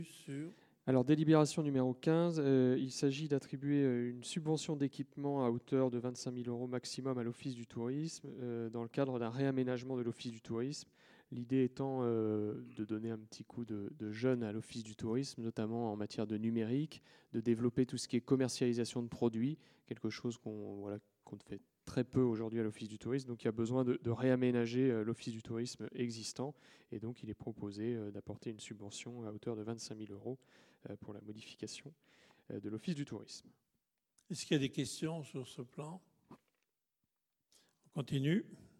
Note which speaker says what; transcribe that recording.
Speaker 1: sur...
Speaker 2: Alors, délibération numéro 15, il s'agit d'attribuer une subvention d'équipement à hauteur de 25 000 € maximum à l'Office du tourisme dans le cadre d'un réaménagement de l'Office du tourisme. L'idée étant de donner un petit coup de jeune à l'Office du tourisme, notamment en matière de numérique, de développer tout ce qui est commercialisation de produits, quelque chose qu'on fait très peu aujourd'hui à l'Office du tourisme. Donc il y a besoin de réaménager l'Office du tourisme existant. Et donc il est proposé d'apporter une subvention à hauteur de 25 000 € pour la modification de l'Office du tourisme.
Speaker 1: Est-ce qu'il y a des questions sur ce plan? On continue.